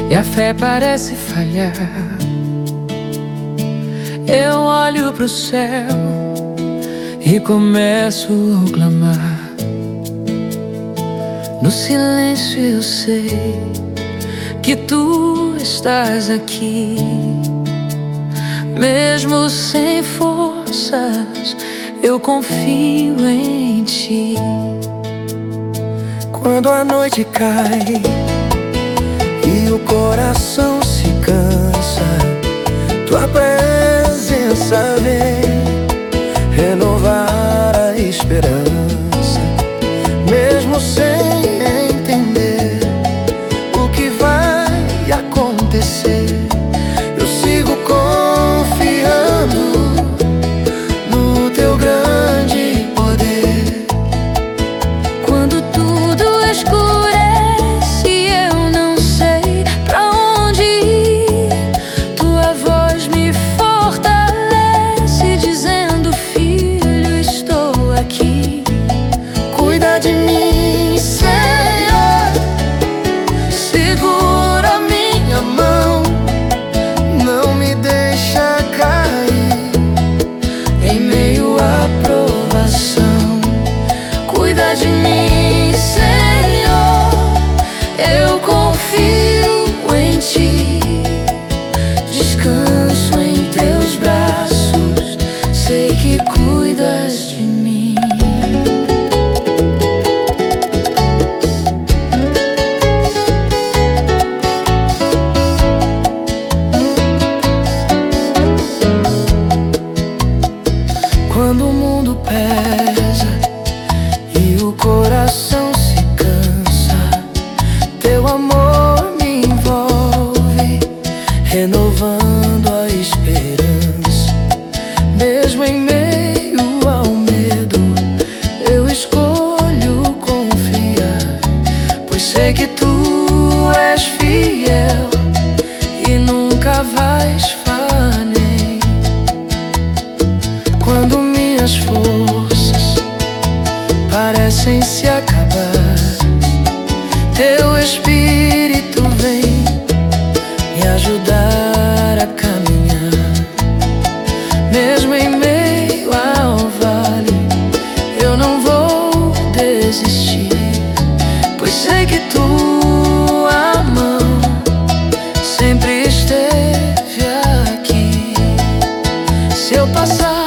e a fé parece falhar. Eu olho pro céu e começo a clamar. No silêncio eu sei que tu estás aqui. Mesmo sem forças, eu confio em ti. Quando a noite cai e o coração se cansa, tua presença vem renovar a esperança. Mesmo sem entender o que vai acontecer, eu sigo confiando no teu grande poder. Quando tudo escurece e eu não sei pra onde ir, tua voz me fortalece, dizendo: filho, estou aqui. Cuida de mim, Senhor, segura minha mão, não me deixa cair em meio à provação. Cuida de mim, Senhor, eu confio em ti. Descanso em teus braços, sei que cuidas de mim. Quando o mundo pesa e o coração se cansa, teu amor me envolve, renovando a esperança. Mesmo em meio ao medo, eu escolho confiar, pois sei que tu és fiel e nunca vais falhar. Quando minhas forças parecem se acabar, teu Espírito vem me ajudar a caminhar. Mesmo em meio ao vale, eu não vou desistir, pois sei que tua mão sempre esteve aqui. Se eu passar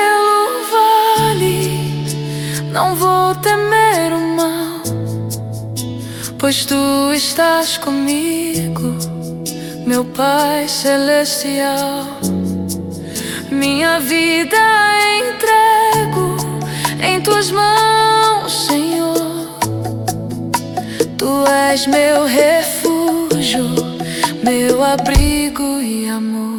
não vou temer o mal, pois tu estás comigo, meu Pai celestial. Minha vida entrego em tuas mãos, Senhor. Tu és meu refúgio, meu abrigo e amor.